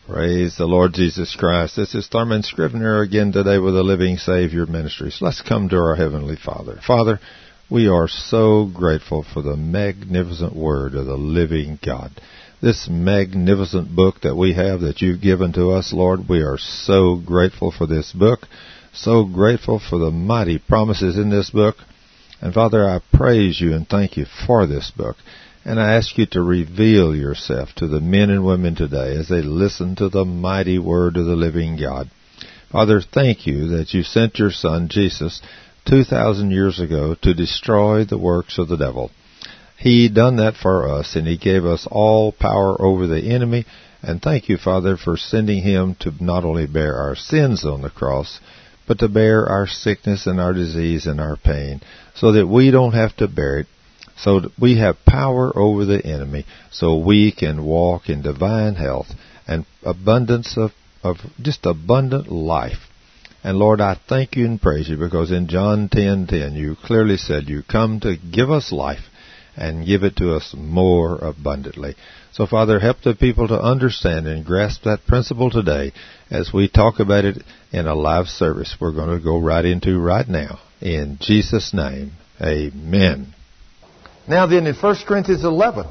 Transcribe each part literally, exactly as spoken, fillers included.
Praise the Lord Jesus Christ. This is Thurman Scrivener again today with the Living Savior Ministries. Let's come to our Heavenly Father. Father, we are so grateful for the magnificent Word of the living God. This magnificent book that we have that you've given to us, Lord, we are so grateful for this book, so grateful for the mighty promises in this book. And Father, I praise you and thank you for this book. And I ask you to reveal yourself to the men and women today as they listen to the mighty word of the living God. Father, thank you that you sent your Son, Jesus, two thousand years ago to destroy the works of the devil. He done that for us, and he gave us all power over the enemy. And thank you, Father, for sending him to not only bear our sins on the cross, but to bear our sickness and our disease and our pain, so that we don't have to bear it. So that we have power over the enemy, so we can walk in divine health and abundance of, of just abundant life. And Lord, I thank you and praise you, because in John ten ten you clearly said you come to give us life and give it to us more abundantly. So Father, help the people to understand and grasp that principle today as we talk about it in a live service we're going to go right into right now. In Jesus' name, amen. Now then, in First Corinthians eleven,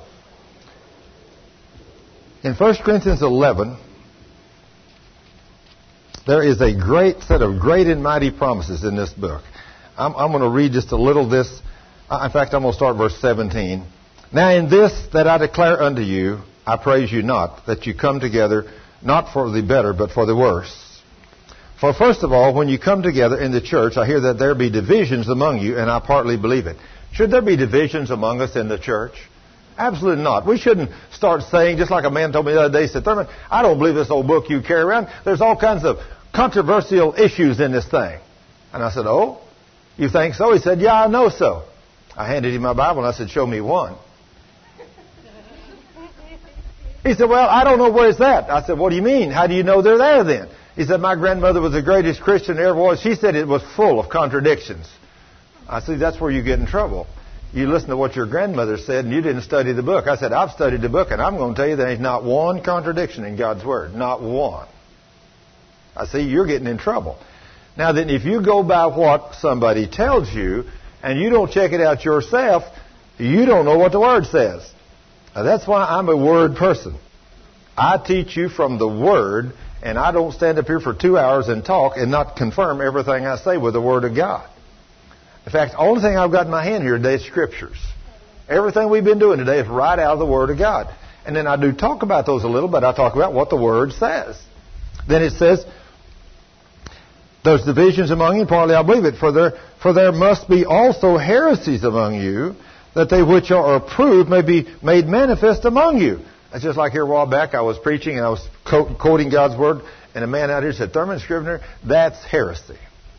in First Corinthians eleven, there is a great set of great and mighty promises in this book. I'm, I'm going to read just a little of this. In fact, I'm going to start verse seventeen. Now in this that I declare unto you, I praise you not, that you come together, not for the better, but for the worse. For first of all, when you come together in the church, I hear that there be divisions among you, and I partly believe it. Should there be divisions among us in the church? Absolutely not. We shouldn't start saying, just like a man told me the other day, he said, Thurman, I don't believe this old book you carry around. There's all kinds of controversial issues in this thing. And I said, oh, you think so? He said, yeah, I know so. I handed him my Bible and I said, show me one. He said, well, I don't know where it's at. I said, what do you mean? How do you know they're there then? He said, my grandmother was the greatest Christian there ever was. She said it was full of contradictions. I see, that's where you get in trouble. You listen to what your grandmother said and you didn't study the book. I said, I've studied the book and I'm going to tell you there ain't not one contradiction in God's Word. Not one. I see, you're getting in trouble. Now then, if you go by what somebody tells you and you don't check it out yourself, you don't know what the Word says. Now, that's why I'm a Word person. I teach you from the Word, and I don't stand up here for two hours and talk and not confirm everything I say with the Word of God. In fact, the only thing I've got in my hand here today is Scriptures. Everything we've been doing today is right out of the Word of God. And then I do talk about those a little, but I talk about what the Word says. Then it says, there's divisions among you, partly I believe it, for there, for there must be also heresies among you, that they which are approved may be made manifest among you. That's just like here a while back, I was preaching and I was co- quoting God's Word, and a man out here said, Thurman Scrivener, that's heresy.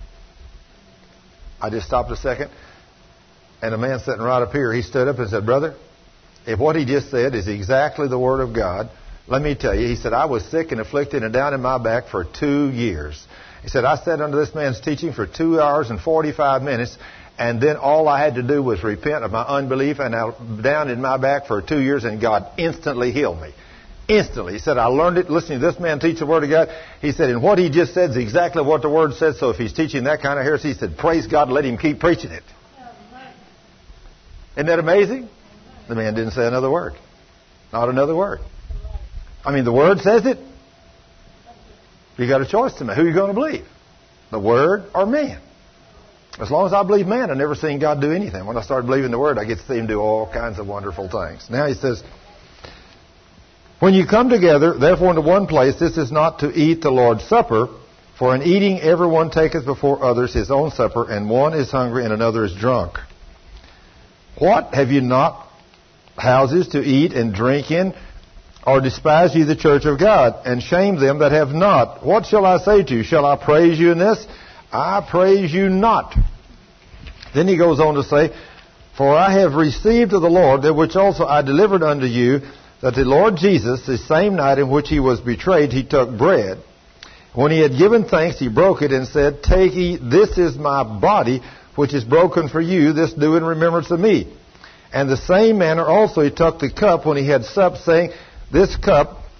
I just stopped a second, and a man sitting right up here, he stood up and said, brother, if what he just said is exactly the Word of God, let me tell you, he said, I was sick and afflicted and down in my back for two years. He said, I sat under this man's teaching for two hours and forty-five minutes, and then all I had to do was repent of my unbelief, and I was down in my back for two years, and God instantly healed me. Instantly. He said, I learned it listening to this man teach the Word of God. He said, and what he just said is exactly what the Word says, so if he's teaching that kind of heresy, he said, praise God, let him keep preaching it. Isn't that amazing? The man didn't say another word. Not another word. I mean, the Word says it. You got a choice to make. Who are you going to believe? The Word or man? As long as I believe man, I've never seen God do anything. When I start believing the Word, I get to see Him do all kinds of wonderful things. Now he says, when you come together, therefore, into one place, this is not to eat the Lord's Supper, for in eating everyone taketh before others his own supper, and one is hungry and another is drunk. What, have you not houses to eat and drink in? Or despise ye the church of God, and shame them that have not? What shall I say to you? Shall I praise you in this? I praise you not. Then he goes on to say, for I have received of the Lord that which also I delivered unto you, that the Lord Jesus, the same night in which he was betrayed, he took bread. When he had given thanks, he broke it and said, take, eat, this is my body, which is broken for you. This do in remembrance of me. And the same manner also he took the cup when he had supped, saying, this cup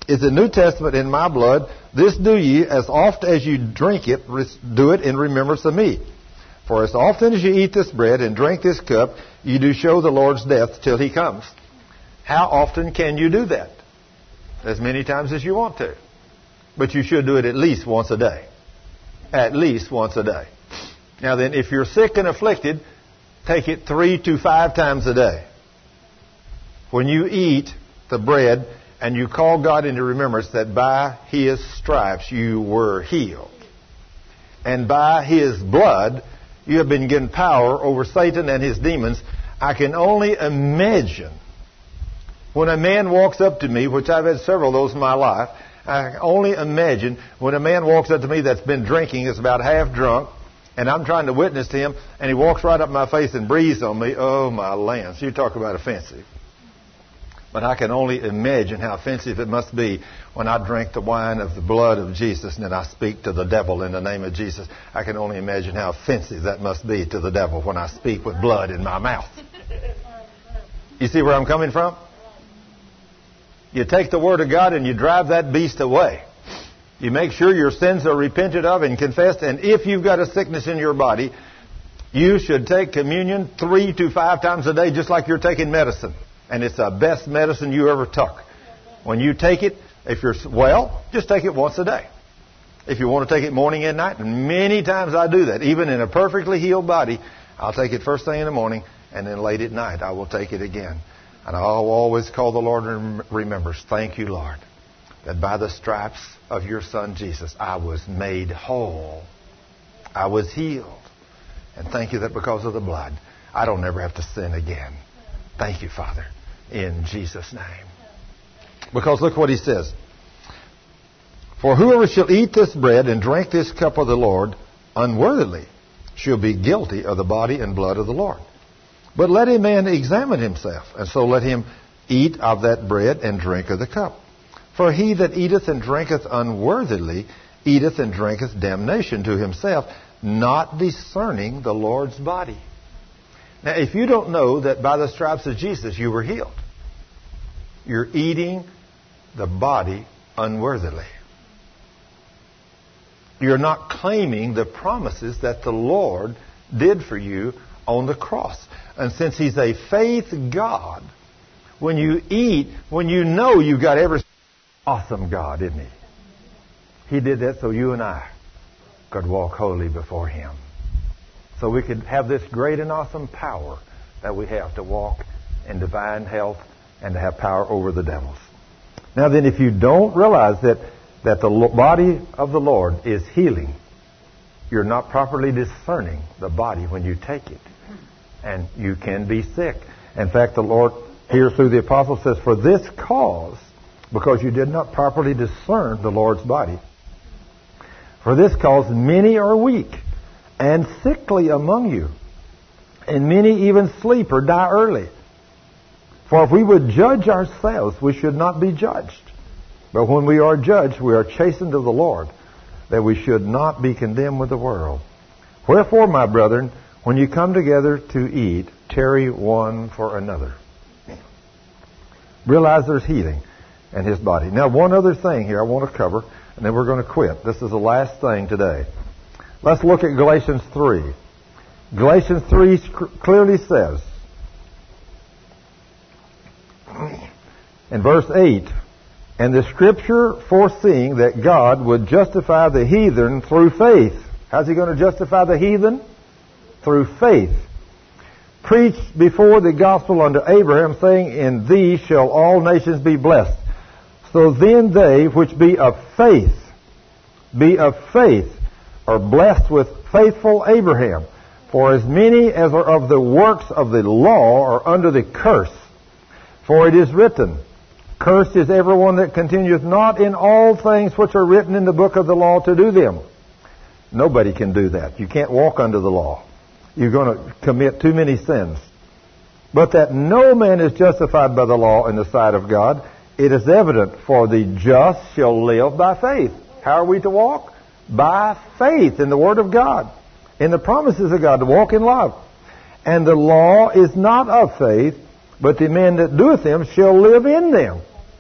is the New Testament in my blood. This do ye, as oft as you drink it, do it in remembrance of me. For as often as you eat this bread and drink this cup, you do show the Lord's death till he comes. How often can you do that? As many times as you want to. But you should do it at least once a day. At least once a day. Now then, if you're sick and afflicted, take it three to five times a day. When you eat the bread and you call God into remembrance that by his stripes you were healed. And by his blood you have been given power over Satan and his demons. I can only imagine when a man walks up to me, which I've had several of those in my life, I can only imagine when a man walks up to me that's been drinking, is about half drunk, and I'm trying to witness to him, and he walks right up my face and breathes on me. Oh, my lands. You talk about offensive. But I can only imagine how offensive it must be when I drink the wine of the blood of Jesus and then I speak to the devil in the name of Jesus. I can only imagine how offensive that must be to the devil when I speak with blood in my mouth. You see where I'm coming from? You take the Word of God and you drive that beast away. You make sure your sins are repented of and confessed. And if you've got a sickness in your body, you should take communion three to five times a day, just like you're taking medicine. And it's the best medicine you ever took. When you take it, if you're well, just take it once a day. If you want to take it morning and night, and many times I do that. Even in a perfectly healed body, I'll take it first thing in the morning, and then late at night I will take it again. And I'll always call the Lord in remembrance. Thank you, Lord, that by the stripes of your Son Jesus, I was made whole. I was healed. And thank you that because of the blood, I don't ever have to sin again. Thank you, Father, in Jesus' name. Because look what he says. For whoever shall eat this bread and drink this cup of the Lord unworthily shall be guilty of the body and blood of the Lord. But let a man examine himself, and so let him eat of that bread and drink of the cup. For he that eateth and drinketh unworthily eateth and drinketh damnation to himself, not discerning the Lord's body. Now, if you don't know that by the stripes of Jesus you were healed, you're eating the body unworthily. You're not claiming the promises that the Lord did for you on the cross. And since he's a faith God, when you eat, when you know you've got every awesome God, isn't he? He did that so you and I could walk holy before him. So we could have this great and awesome power that we have to walk in divine health and to have power over the devils. Now then, if you don't realize that, that the body of the Lord is healing, you're not properly discerning the body when you take it. And you can be sick. In fact, the Lord here through the apostle says, for this cause, because you did not properly discern the Lord's body, for this cause many are weak and sickly among you, and many even sleep or die early. For if we would judge ourselves, we should not be judged. But when we are judged, we are chastened of the Lord, that we should not be condemned with the world. Wherefore, my brethren, when you come together to eat, tarry one for another. Realize there's healing in his body. Now, one other thing here I want to cover, and then we're going to quit. This is the last thing today. Let's look at Galatians three. Galatians three clearly says, in verse eight, and the Scripture foreseeing that God would justify the heathen through faith. How's he going to justify the heathen? Through faith. Preached before the gospel unto Abraham, saying, in thee shall all nations be blessed. So then they which be of faith, be of faith, are blessed with faithful Abraham. For as many as are of the works of the law are under the curse. For it is written, cursed is everyone that continueth not in all things which are written in the book of the law to do them. Nobody can do that. You can't walk under the law. You're going to commit too many sins. But that no man is justified by the law in the sight of God, it is evident, for the just shall live by faith. How are we to walk? By faith in the Word of God, in the promises of God, to walk in love. And the law is not of faith, but the man that doeth them shall live in them.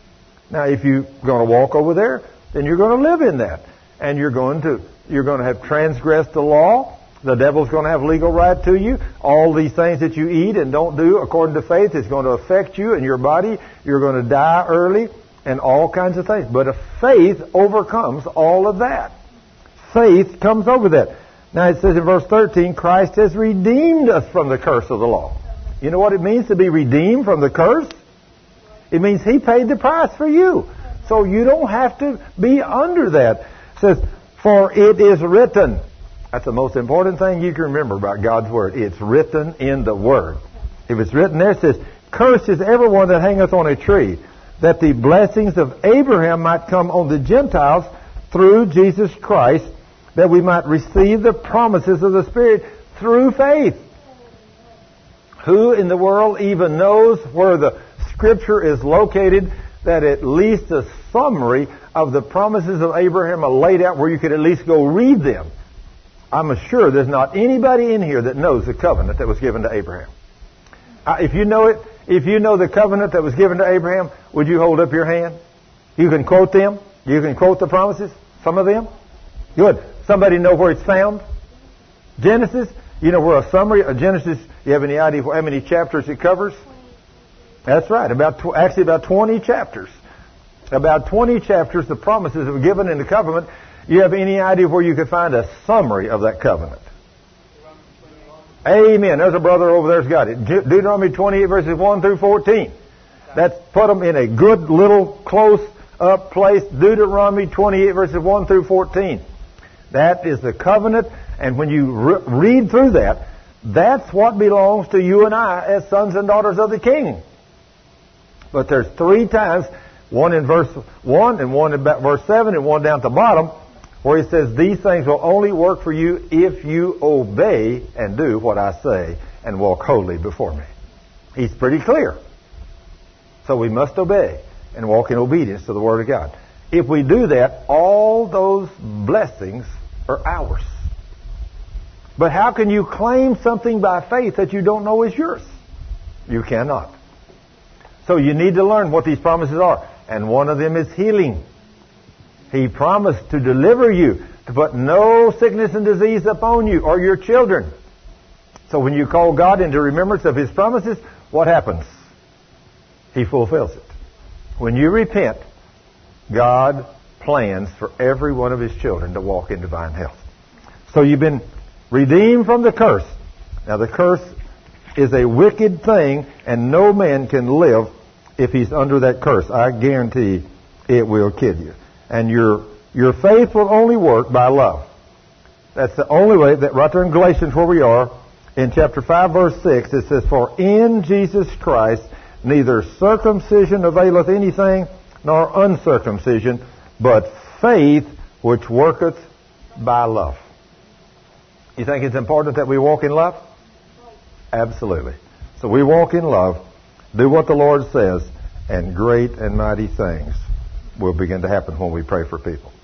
Now, if you're going to walk over there, then you're going to live in that. And you're going to you're going to have transgressed the law. The devil's going to have legal right to you. All these things that you eat and don't do according to faith is going to affect you and your body. You're going to die early and all kinds of things. But a faith overcomes all of that. Faith comes over that. Now it says in verse thirteen, Christ has redeemed us from the curse of the law. You know what it means to be redeemed from the curse? It means He paid the price for you. So you don't have to be under that. It says, for it is written. That's the most important thing you can remember about God's Word. It's written in the Word. If it's written there, it says, cursed is everyone that hangeth on a tree, that the blessings of Abraham might come on the Gentiles through Jesus Christ, that we might receive the promises of the Spirit through faith. Who in the world even knows where the Scripture is located that at least a summary of the promises of Abraham are laid out where you could at least go read them? I'm sure there's not anybody in here that knows the covenant that was given to Abraham. Uh, if you know it, if you know the covenant that was given to Abraham, would you hold up your hand? You can quote them. You can quote the promises. Some of them. Good. Somebody know where it's found? Genesis. You know where a summary of Genesis. You have any idea how many chapters it covers? That's right. About tw- actually about twenty chapters. About twenty chapters. The promises that were given in the covenant. You have any idea where you could find a summary of that covenant? Amen. There's a brother over there's got it. De- Deuteronomy twenty-eight verses one through fourteen. That's put them in a good little close up place. Deuteronomy twenty-eight verses one through fourteen. That is the covenant. And when you re- read through that, that's what belongs to you and I as sons and daughters of the King. But there's three times, one in verse one and one in verse seven and one down at the bottom, where he says, these things will only work for you if you obey and do what I say and walk holy before me. He's pretty clear. So we must obey and walk in obedience to the Word of God. If we do that, all those blessings are ours. But how can you claim something by faith that you don't know is yours? You cannot. So you need to learn what these promises are. And one of them is healing. He promised to deliver you, to put no sickness and disease upon you or your children. So when you call God into remembrance of His promises, what happens? He fulfills it. When you repent, God plans for every one of His children to walk in divine health. So you've been redeemed from the curse. Now the curse is a wicked thing, and no man can live if he's under that curse. I guarantee it will kill you. And your your faith will only work by love. That's the only way. That right there in Galatians where we are, in chapter five, verse six, it says, for in Jesus Christ neither circumcision availeth anything, nor uncircumcision, but faith which worketh by love. You think it's important that we walk in love? Absolutely. So we walk in love, do what the Lord says, and great and mighty things will begin to happen when we pray for people.